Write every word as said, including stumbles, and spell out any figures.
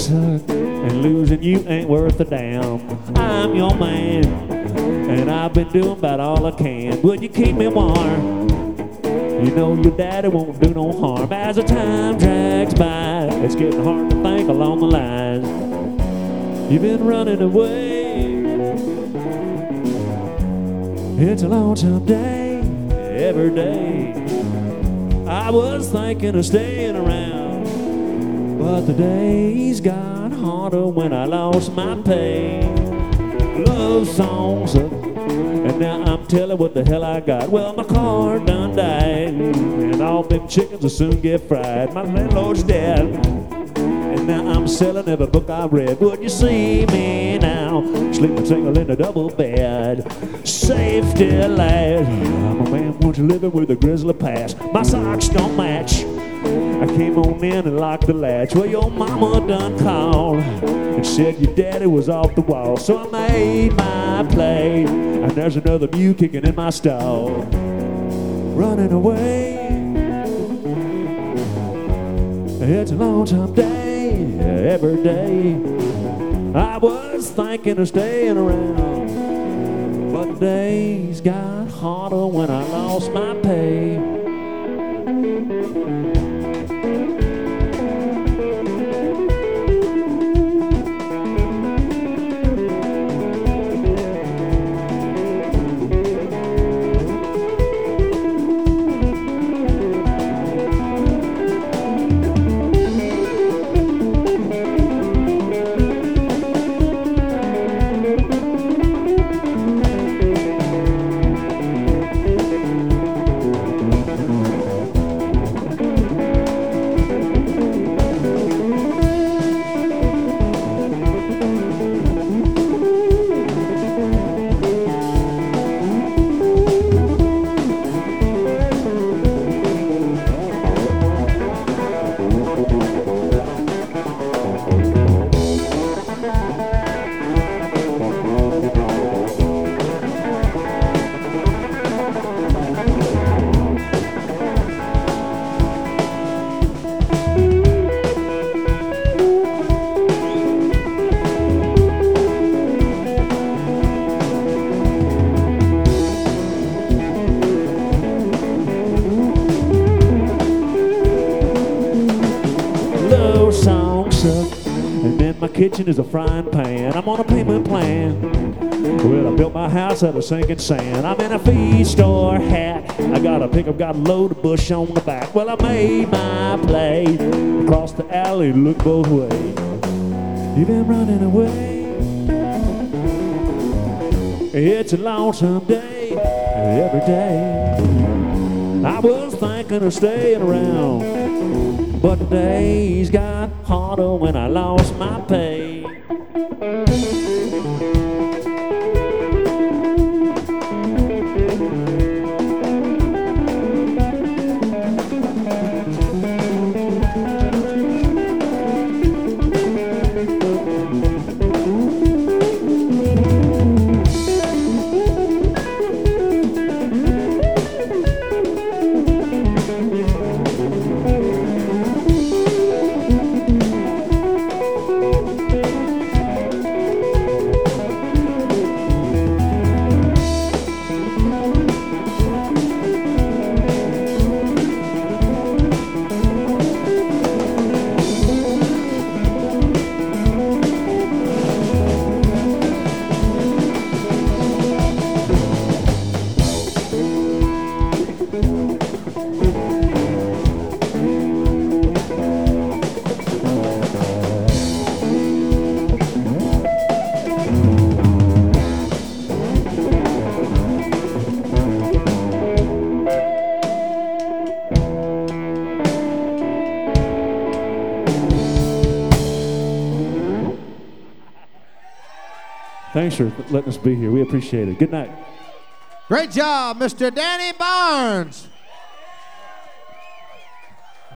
suck, and losing you ain't worth a damn. I'm your man, and I've been doing about all I can. Would you keep me warm? You know your daddy won't do no harm. As the time drags by, it's getting hard to think along the lines. You've been running away. It's a lonesome day, every day. I was thinking of staying around, but the days got harder when I lost my pay. Love songs up, and now I'm telling what the hell I got. Well, my car done died, and all them chickens will soon get fried. My landlord's dead, and now I'm selling every book I read. Would you see me now, sleeping single in a double bed? Safety lad, I'm a man once living with a grizzly past. My socks don't match. I came on in and locked the latch. Well, your mama done called and said your daddy was off the wall. So I made my play, and there's another mew kicking in my stall. Running away, it's a lonesome day, every day. I was thinking of staying around, but the days got harder when I lost my pay. And then my kitchen is a frying pan. I'm on a payment plan. Well, I built my house out of sinking sand. I'm in a feed store hat. I got a pickup, got a load of bush on the back. Well, I made my play. Across the alley, look both ways. You've been running away. It's a lonesome day, every day. I was thinking of staying around, but the days got harder when I lost my pay. Thanks for letting us be here. We appreciate it. Good night. Great job, Mister Danny Barnes.